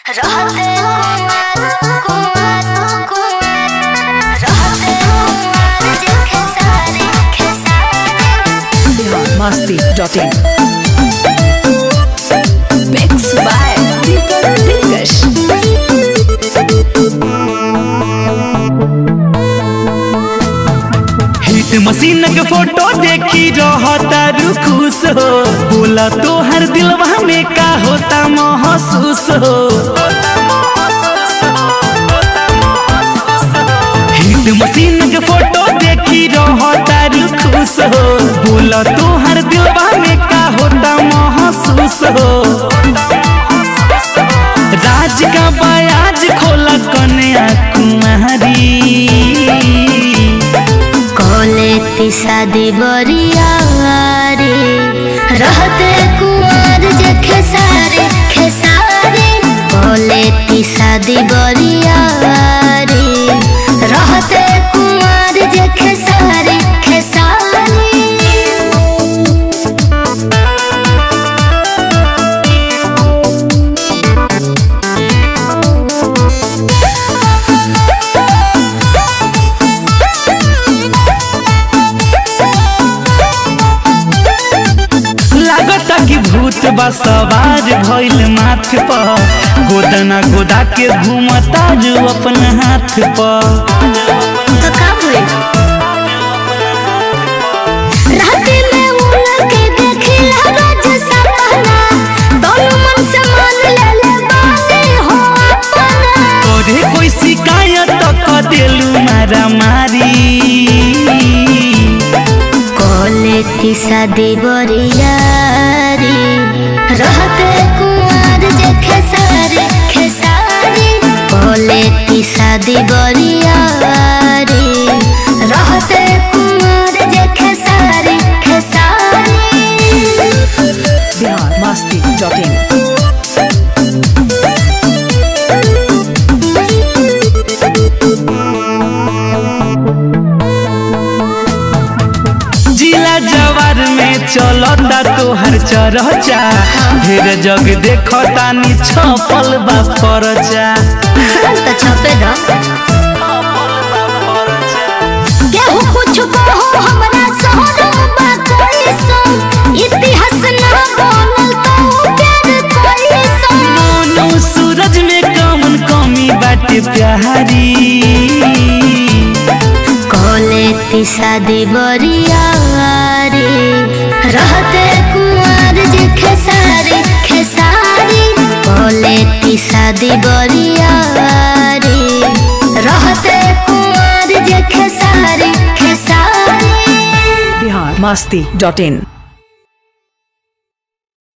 Masti.in Mixed by Deepak Dilkash hit machine के photo देखी रहता खुश हो बोला तो हर दिलवा में का होता महसूस हो। हिट मशीन के फोटो देखी रहता खुश हो बोला तो हर दिलवा में का होता महसूस हो। राज का बयाज खोला कन्या कुमारी कॉलेज शादी बरियारी रहते कुंवर जे खेसारी खेसारी कॉलेज शादी बरियारी रहते कुंवर जे खेसारी खेसारी। कि भूत बा सवार भइल माथ पर गोदना गोदा के घूमता जो अपन हाथ पर। तो का होई राती में उड़ के देखिला रोज सपना दोनों मन से मान ले ले बानी हो अपना तोरे कोई शिकायत क देलू मारा मारी कॉलेज शादी बरियारी रहते कुंवर जे खेसारी खेसारी कॉलेज शादी बरियारी रहते कुंवर जे खेसारी खेसारी। Masti.in जिला जवार में चलता तो हर चरचा ढेर जग देखता नी छपल बा परचा। तो छपे दो केहू कुछ कहो हमरा शहर बा कोई सो इतिहास ना बनल तो प्यार कोई सो मोनू सूरज में कमन कमी बाटे प्यारी कॉलेज शादी बरियारी रहते कुंवर जे खेसारी खेसारी कॉलेज शादी बरियारी रहते कुंवर जे खेसारी खेसारी। Masti.in